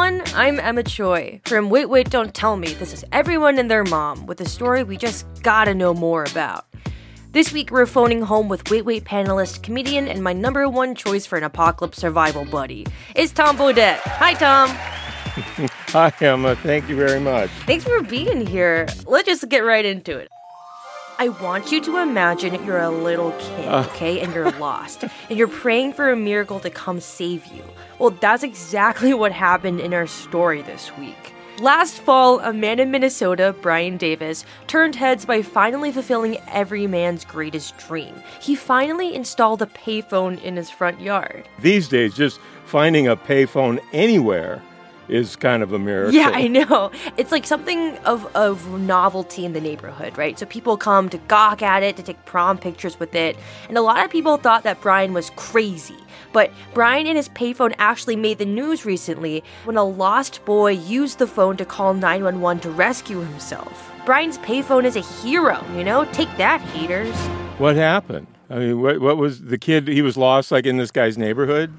everyone, I'm Emma Choi. From Wait Wait Don't Tell Me, this is Everyone and Their Mom with a story we just gotta know more about. This week we're phoning home with Wait Wait panelist, comedian, and my number one choice for an apocalypse survival buddy. It's Tom Bodett. Hi, Tom. Hi, Emma. Thank you very much. Thanks for being here. Let's just get right into it. I want you to imagine you're a little kid, okay, and you're lost, and you're praying for a miracle to come save you. Well, that's exactly what happened in our story this week. Last fall, a man in Minnesota, Brian Davis, turned heads by finally fulfilling every man's greatest dream. He finally installed a payphone in his front yard. These days, just finding a payphone anywhere is kind of a miracle. Yeah, I know. It's like something of novelty in the neighborhood, right? So people come to gawk at it, to take prom pictures with it. And a lot of people thought that Brian was crazy. But Brian and his payphone actually made the news recently when a lost boy used the phone to call 911 to rescue himself. Brian's payphone is a hero, you know? Take that, haters. What happened? I mean, what was the kid, he was lost like in this guy's neighborhood?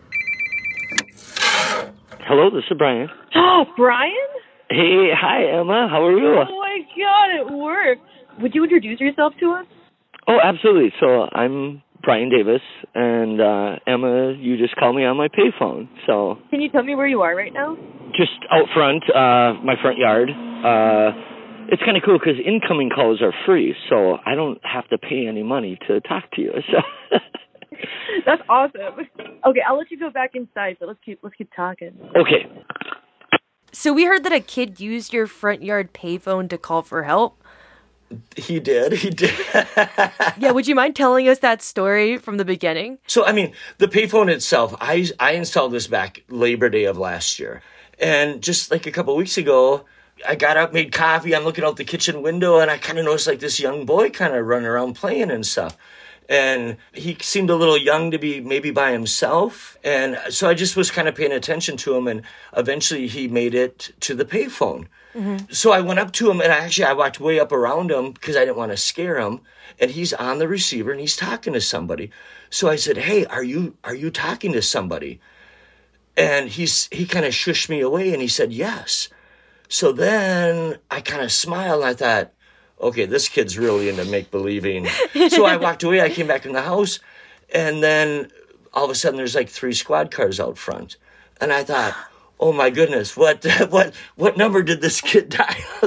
Hello, this is Brian. Oh, Brian? Hey, hi, Emma. How are you? Oh, my God, it worked. Would you introduce yourself to us? Oh, absolutely. So I'm Brian Davis, and Emma, you just called me on my payphone. So Can you tell me where you are right now? just out front, my front yard. It's kind of cool because incoming calls are free, so I don't have to pay any money to talk to you. So That's awesome. Okay, I'll let you go back inside, but let's keep talking. Okay. So we heard that a kid used your front yard payphone to call for help. He did. Yeah, would you mind telling us that story from the beginning? So, I mean, the payphone itself, I installed this back Labor Day of last year. And just like a couple weeks ago, I got up, made coffee, I'm looking out the kitchen window, and I kind of noticed like this young boy kind of running around playing and stuff. And he seemed a little young to be maybe by himself. And so I just was kind of paying attention to him. And eventually he made it to the payphone. Mm-hmm. So I went up to him and I walked way up around him because I didn't want to scare him. And he's on the receiver and he's talking to somebody. So I said, "Hey, are you talking to somebody?" And he kind of shushed me away and he said, "Yes." So then I kind of smiled and I thought, okay, this kid's really into make-believing. So I walked away. I came back in the house, and then all of a sudden there's like 3 squad cars out front. And I thought, oh, my goodness, what number did this kid dial?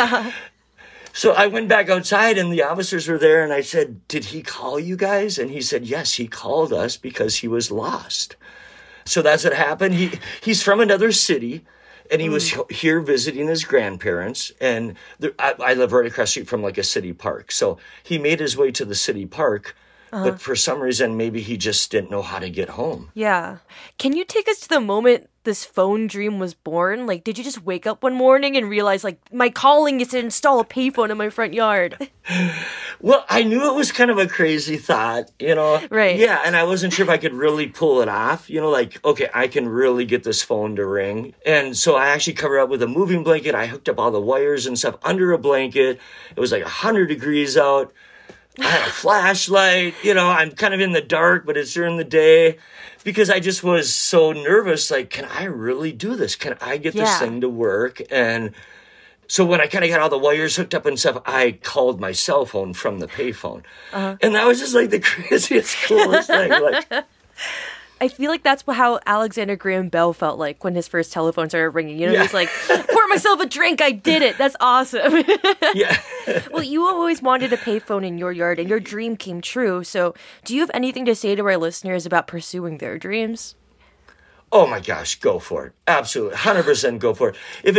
So I went back outside, and the officers were there, and I said, "Did he call you guys?" And he said, "Yes, he called us because he was lost." So that's what happened. He's from another city. And he was here visiting his grandparents, and I live right across the street from like a city park. So he made his way to the city park, but for some reason, maybe he just didn't know how to get home. Yeah. Can you take us to the moment this phone dream was born? Like, did you just wake up one morning and realize, like, my calling is to install a payphone in my front yard? Well, I knew it was kind of a crazy thought, you know? Right. Yeah, and I wasn't sure if I could really pull it off, you know, like, okay, I can really get this phone to ring. And so I actually covered up with a moving blanket. I hooked up all the wires and stuff under a blanket. It was like 100 degrees out. I had a flashlight, you know, I'm kind of in the dark, but it's during the day because I just was so nervous. Like, can I really do this? Can I get this thing to work? And so when I kind of got all the wires hooked up and stuff, I called my cell phone from the payphone. And that was just like the craziest, coolest thing. Like, I feel like that's how Alexander Graham Bell felt like when his first telephone started ringing. You know, he's like, pour myself a drink. I did it. That's awesome. Yeah. Well, you always wanted a payphone in your yard and your dream came true. So do you have anything to say to our listeners about pursuing their dreams? Oh my gosh, go for it. Absolutely. 100% go for it.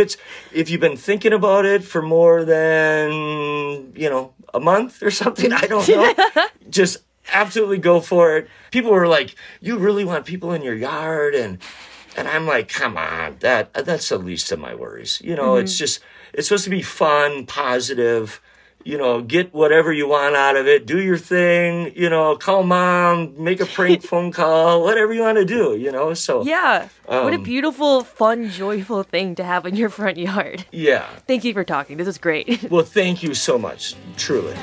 If you've been thinking about it for more than, you know, a month or something, I don't know. Just absolutely go for it. People were like, "You really want people in your yard?" And I'm like, come on, that's the least of my worries. You know, it's supposed to be fun, positive, you know, get whatever you want out of it, do your thing, you know, call mom, make a prank phone call, whatever you want to do, you know, so. Yeah, what a beautiful, fun, joyful thing to have in your front yard. Yeah. Thank you for talking. This was great. Well, thank you so much, truly.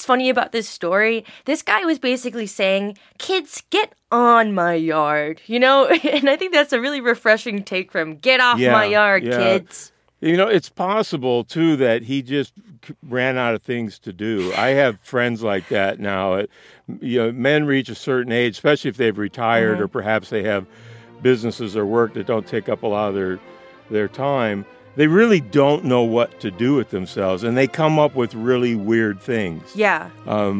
funny about this story? This guy was basically saying, kids, get on my yard, you know? And I think that's a really refreshing take from get off my yard, kids. You know, it's possible, too, that he just ran out of things to do. I have friends like that now. You know, men reach a certain age, especially if they've retired or perhaps they have businesses or work that don't take up a lot of their time. They really don't know what to do with themselves, and they come up with really weird things. Yeah.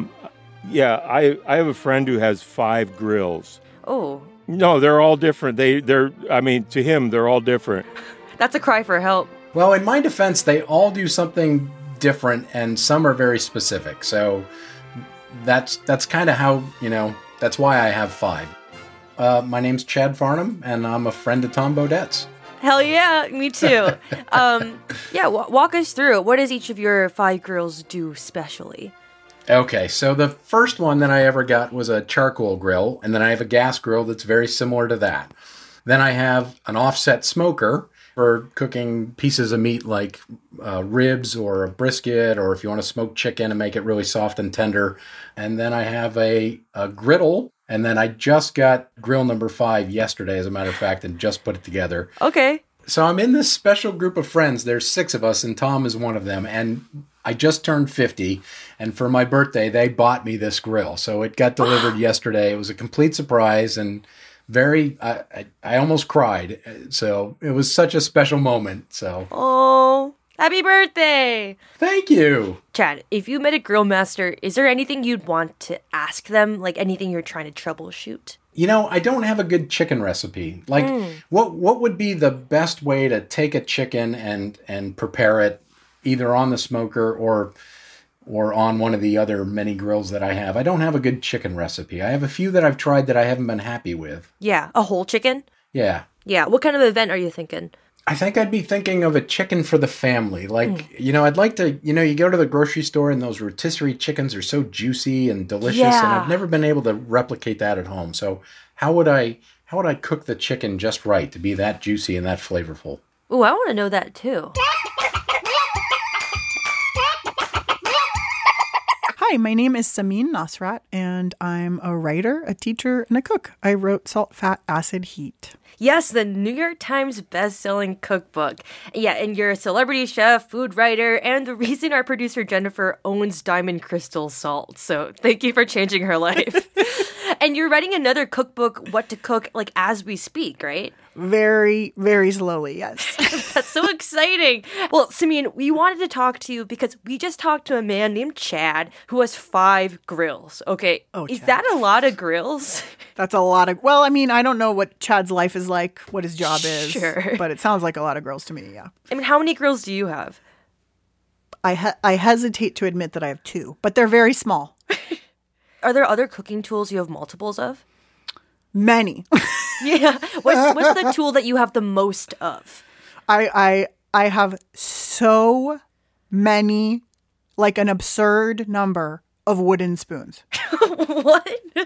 I have a friend who has 5 grills. Oh. No, they're all different. I mean, to him, they're all different. That's a cry for help. Well, in my defense, they all do something different, and some are very specific. So that's kind of how, that's why I have 5. My name's Chad Farnham, and I'm a friend of Tom Baudette's. Hell yeah, me too. Walk us through. What does each of your 5 grills do specially? Okay, so the first one that I ever got was a charcoal grill, and then I have a gas grill that's very similar to that. Then I have an offset smoker for cooking pieces of meat like ribs or a brisket, or if you want to smoke chicken and make it really soft and tender. And then I have a griddle, and then I just got grill number 5 yesterday, as a matter of fact, and just put it together. Okay. So I'm in this special group of friends. There's 6 of us, and Tom is one of them. And I just turned 50, and for my birthday, they bought me this grill. So it got delivered yesterday. It was a complete surprise, and I almost cried. So it was such a special moment. So. Oh, happy birthday. Thank you. Chad, if you met a grill master, is there anything you'd want to ask them? Like anything you're trying to troubleshoot? I don't have a good chicken recipe. Like, what would be the best way to take a chicken and prepare it either on the smoker or on one of the other many grills that I have? I don't have a good chicken recipe. I have a few that I've tried that I haven't been happy with. Yeah, a whole chicken? Yeah. Yeah, what kind of event are you thinking? I think I'd be thinking of a chicken for the family. Like, I'd like to, you go to the grocery store and those rotisserie chickens are so juicy and delicious, and I've never been able to replicate that at home. So how would I cook the chicken just right to be that juicy and that flavorful? Ooh, I want to know that too. Hi, my name is Samin Nasrat, and I'm a writer, a teacher, and a cook. I wrote Salt, Fat, Acid, Heat. Yes, the New York Times best-selling cookbook. Yeah, and you're a celebrity chef, food writer, and the reason our producer Jennifer owns Diamond Crystal Salt. So thank you for changing her life. And you're writing another cookbook, What to Cook, like as we speak, right? Very, very slowly, yes. That's so exciting. Well, Samin, we wanted to talk to you because we just talked to a man named Chad who has 5 grills. Okay, is Chad. that a lot of grills? That's a lot of... Well, I mean, I don't know what Chad's life is like, what his job is. Sure. But it sounds like a lot of grills to me, yeah. I mean, how many grills do you have? I hesitate to admit that I have 2, but they're very small. Are there other cooking tools you have multiples of? Many. Yeah. What's the tool that you have the most of? I have so many, like an absurd number of wooden spoons. What?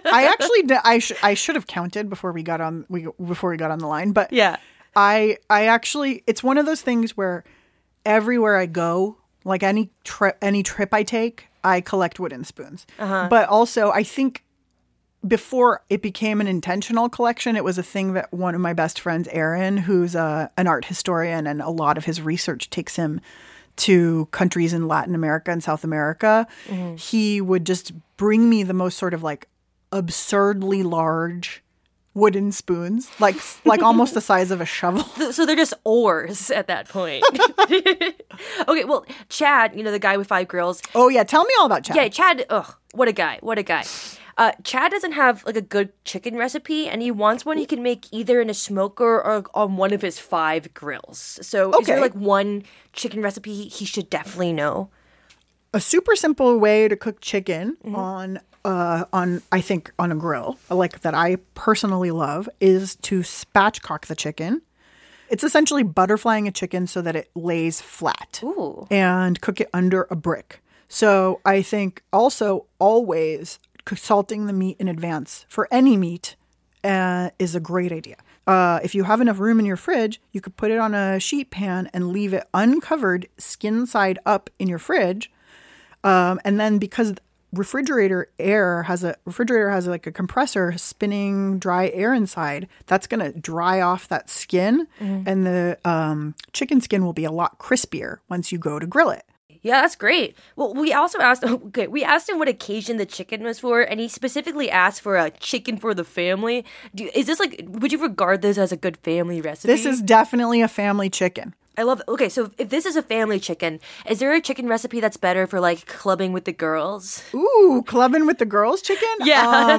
I should have counted before we got on the line, but yeah. I actually, it's one of those things where everywhere I go, like any trip I take, I collect wooden spoons. Uh-huh. But also, I think before it became an intentional collection, it was a thing that one of my best friends, Aaron, who's an art historian, and a lot of his research takes him to countries in Latin America and South America. Mm-hmm. He would just bring me the most sort of like absurdly large wooden spoons, like almost the size of a shovel. So they're just oars at that point. Okay, well, Chad, the guy with 5 grills. Oh yeah, tell me all about Chad. Yeah, Chad, what a guy. Chad doesn't have like a good chicken recipe, and he wants one he can make either in a smoker or on one of his 5 grills. So is there like one chicken recipe he should definitely know? A super simple way to cook chicken on I think on a grill, like that I personally love, is to spatchcock the chicken. It's essentially butterflying a chicken so that it lays flat. Ooh. And cook it under a brick. So I think also always salting the meat in advance for any meat is a great idea. If you have enough room in your fridge, you could put it on a sheet pan and leave it uncovered, skin side up in your fridge. And then because refrigerator has like a compressor spinning dry air inside. That's going to dry off that skin, and the chicken skin will be a lot crispier once you go to grill it. Yeah, that's great. Well, we also asked him what occasion the chicken was for, and he specifically asked for a chicken for the family. Would you regard this as a good family recipe? This is definitely a family chicken. I love it. Okay, so if this is a family chicken, is there a chicken recipe that's better for like clubbing with the girls? Ooh, clubbing with the girls chicken? Yeah.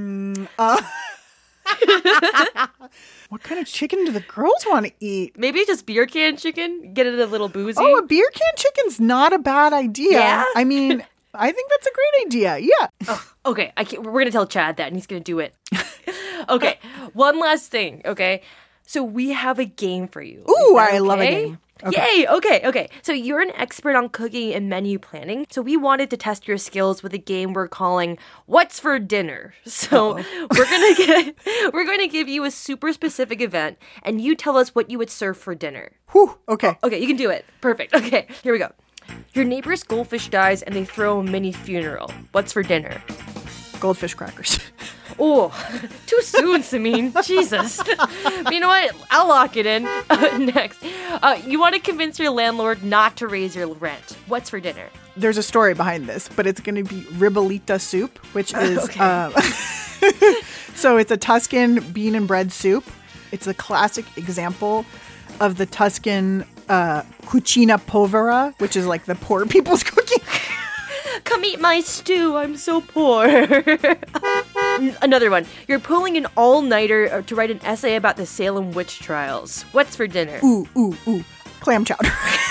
What kind of chicken do the girls want to eat? Maybe just beer can chicken? Get it a little boozy? Oh, a beer can chicken's not a bad idea. Yeah? I mean, I think that's a great idea. Yeah. Oh, okay, we're going to tell Chad that, and he's going to do it. Okay, one last thing, okay? So we have a game for you. Ooh, I love a game. Okay. Yay! Okay. So you're an expert on cooking and menu planning. So we wanted to test your skills with a game we're calling "What's for Dinner." So we're gonna give you a super specific event, and you tell us what you would serve for dinner. Whew, okay. Okay, you can do it. Perfect. Okay, here we go. Your neighbor's goldfish dies, and they throw a mini funeral. What's for dinner? Goldfish crackers. Oh, too soon, Samin. Jesus. But you know what? I'll lock it in. Next. You want to convince your landlord not to raise your rent. What's for dinner? There's a story behind this, but it's going to be ribollita soup, which is... so it's a Tuscan bean and bread soup. It's a classic example of the Tuscan cucina povera, which is like the poor people's cooking. Come eat my stew. I'm so poor. Another one. You're pulling an all-nighter to write an essay about the Salem witch trials. What's for dinner? Ooh. Clam chowder.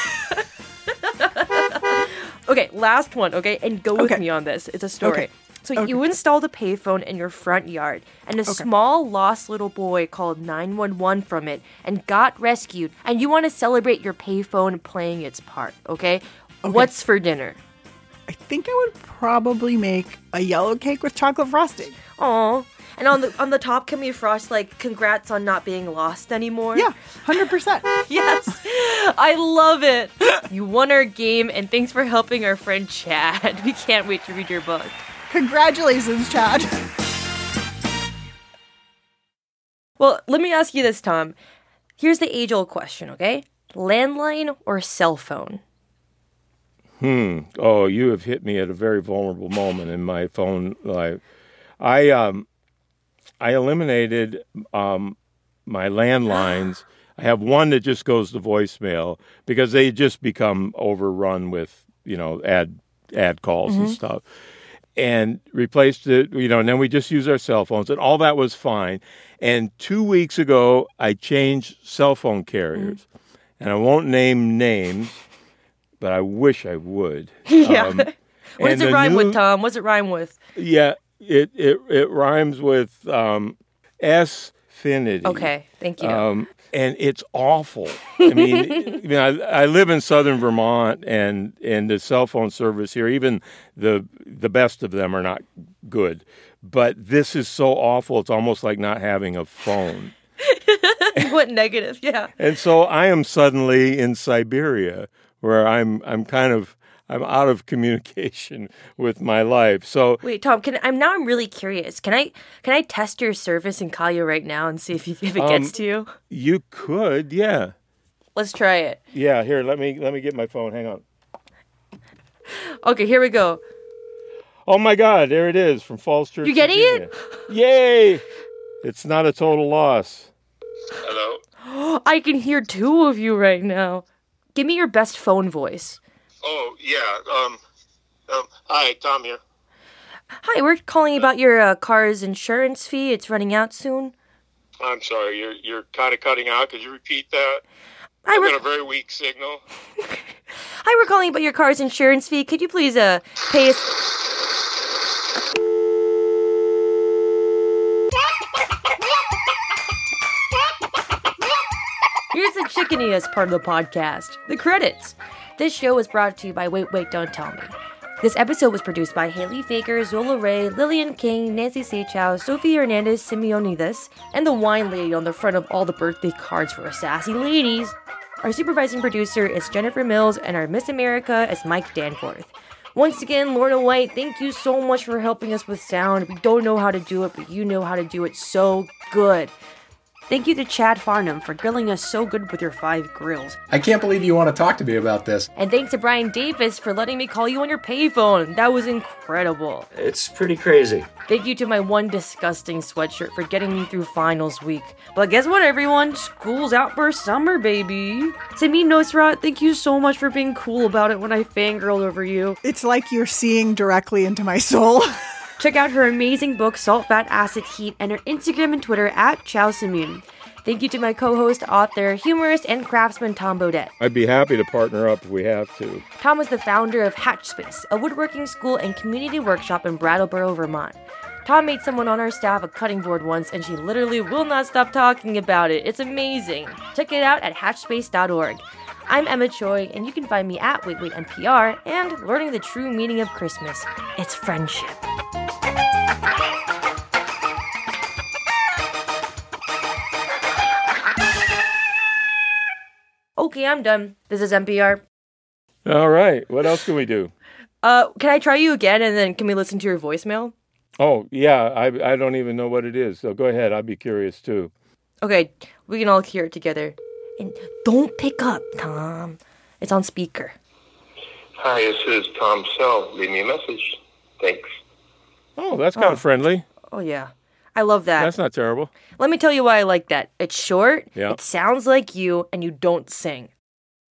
Okay, last one, okay? And go with me on this. It's a story. Okay. So you installed a payphone in your front yard, and a small lost little boy called 911 from it and got rescued, and you want to celebrate your payphone playing its part, okay? What's for dinner? I think I would probably make a yellow cake with chocolate frosting. Aw. And on the top, can we frost like congrats on not being lost anymore? Yeah, 100%. Yes. I love it. You won our game, and thanks for helping our friend Chad. We can't wait to read your book. Congratulations, Chad. Well, let me ask you this, Tom. Here's the age-old question, okay? Landline or cell phone? Oh, you have hit me at a very vulnerable moment in my phone life. I eliminated my landlines. I have one that just goes to voicemail because they just become overrun with, ad calls and stuff. And replaced it, and then we just use our cell phones, and all that was fine. And 2 weeks ago, I changed cell phone carriers. And I won't name names, but I wish I would. Yeah. What does it rhyme with, Tom? What's it rhyme with? Yeah, it rhymes with S-finity. Okay, thank you. And it's awful. I mean, I live in southern Vermont, and the cell phone service here, even the best of them are not good. But this is so awful, it's almost like not having a phone. What negative, yeah. And so I am suddenly in Siberia, where I'm out of communication with my life. So wait, Tom, I'm really curious. Can I test your service and call you right now and see if it gets to you? You could, yeah. Let's try it. Yeah, here, let me get my phone. Hang on. Okay, here we go. Oh my God, there it is from Falls Church. You getting Virginia. it? Yay! It's not a total loss. Hello? I can hear two of you right now. Give me your best phone voice. Oh, yeah. Hi, Tom here. Hi, we're calling about your car's insurance fee. It's running out soon. I'm sorry, you're kind of cutting out. Could you repeat that? I've got a very weak signal. Hi, we're calling about your car's insurance fee. Could you please pay us... Here's the chickenest part of the podcast, the credits. This show was brought to you by Wait, Don't Tell Me. This episode was produced by Haley Faker, Zola Ray, Lillian King, Nancy Seychow, Sophie Hernandez Simeonides, and the wine lady on the front of all the birthday cards for sassy ladies. Our supervising producer is Jennifer Mills, and our Miss America is Mike Danforth. Once again, Lorna White, thank you so much for helping us with sound. We don't know how to do it, but you know how to do it so good. Thank you to Chad Farnham for grilling us so good with your 5 grills. I can't believe you want to talk to me about this. And thanks to Brian Davis for letting me call you on your payphone. That was incredible. It's pretty crazy. Thank you to my one disgusting sweatshirt for getting me through finals week. But guess what, everyone? School's out for summer, baby. Samin Nosrat, thank you so much for being cool about it when I fangirled over you. It's like you're seeing directly into my soul. Check out her amazing book, Salt, Fat, Acid, Heat, and her Instagram and Twitter at @ChowSamin. Thank you to my co-host, author, humorist, and craftsman Tom Bodette. I'd be happy to partner up if we have to. Tom is the founder of Hatchspace, a woodworking school and community workshop in Brattleboro, Vermont. Tom made someone on our staff a cutting board once, and she literally will not stop talking about it. It's amazing. Check it out at hatchspace.org. I'm Emma Choi, and you can find me at WaitWaitNPR and learning the true meaning of Christmas. It's friendship. Okay, I'm done. This is NPR. All right. What else can we do? Can I try you again, and then can we listen to your voicemail? Oh, yeah. I don't even know what it is. So go ahead. I'd be curious, too. Okay, we can all hear it together. And don't pick up, Tom. It's on speaker. Hi, this is Tom Sell. Leave me a message. Thanks. Oh, that's kind of friendly. Oh, yeah. I love that. That's not terrible. Let me tell you why I like that. It's short, Yeah. It sounds like you, and you don't sing.